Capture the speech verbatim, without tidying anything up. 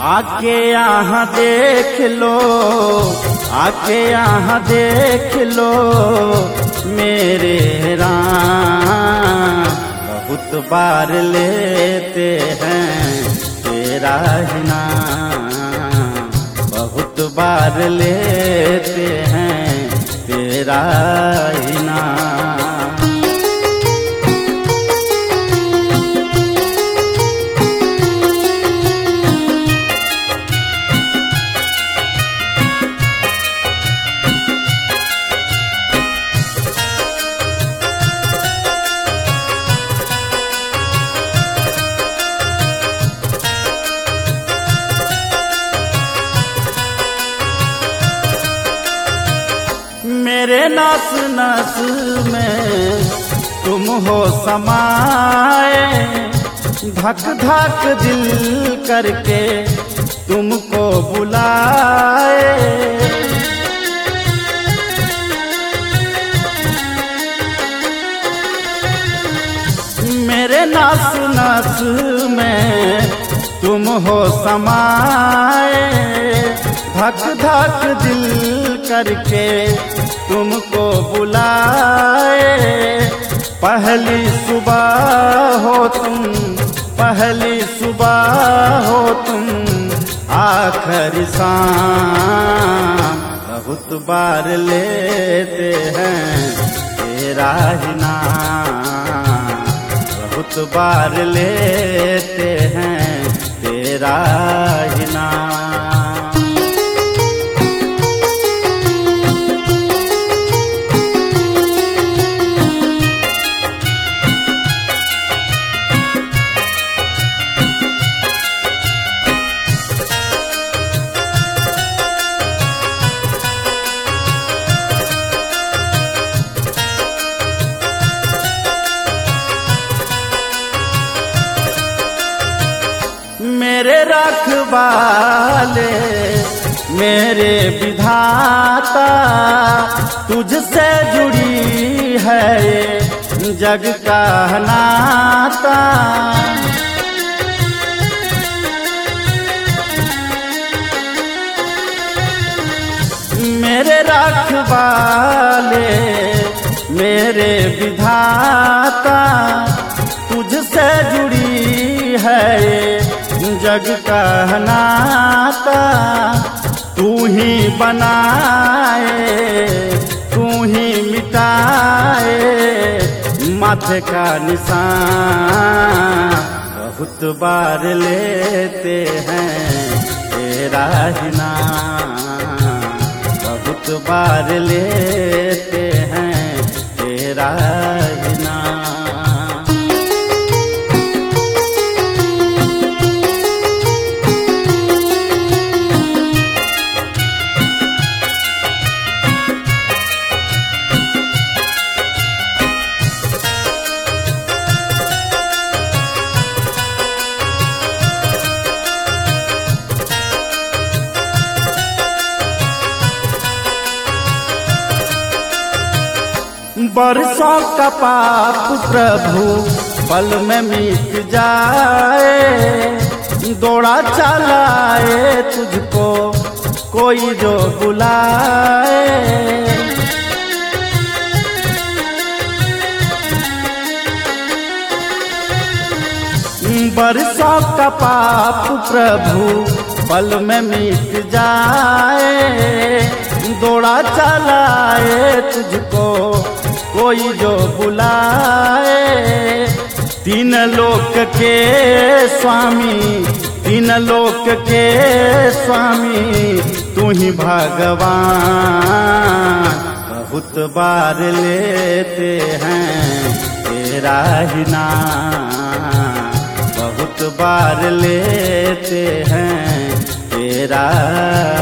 आके यहाँ देख लो, आके यहाँ देख लो मेरे राम, बहुत बार लेते हैं तेरा ही नाम, बहुत बार लेते हैं तेरा ही नाम। मेरे नस नस में तुम हो समाए, धक धक दिल करके तुमको बुलाए। मेरे नस नस में तुम हो समाए, धक धक दिल करके तुमको बुलाए। पहली सुबह हो तुम, पहली सुबह हो तुम, आखिरी शाम, बहुत बार लेते हैं तेरा ही नाम, बहुत बार लेते हैं तेरा ही नाम। मेरे रखवाले मेरे विधाता, तुझसे जुड़ी है ये जग का नाता। मेरे रखवाले मेरे विधाता, तुझसे जुड़ी है ये जग का नाता। तू ही बनाए, तू ही मिटाए माथे का निशान, बहुत बार लेते हैं तेरा ही नाम, बहुत बार लेते हैं तेरा ही नाम। बरसों का पाप प्रभु पल में मिट जाए, दौड़ा चलाए तुझको कोई जो बुलाए। बरसों का पाप प्रभु पल में मिट जाए, दौड़ा चलाए तुझको कोई जो बुलाए। तीन लोक के स्वामी, तीन लोक के स्वामी तू ही भगवान, बहुत बार लेते हैं तेरा ही नाम, बहुत बार लेते हैं तेरा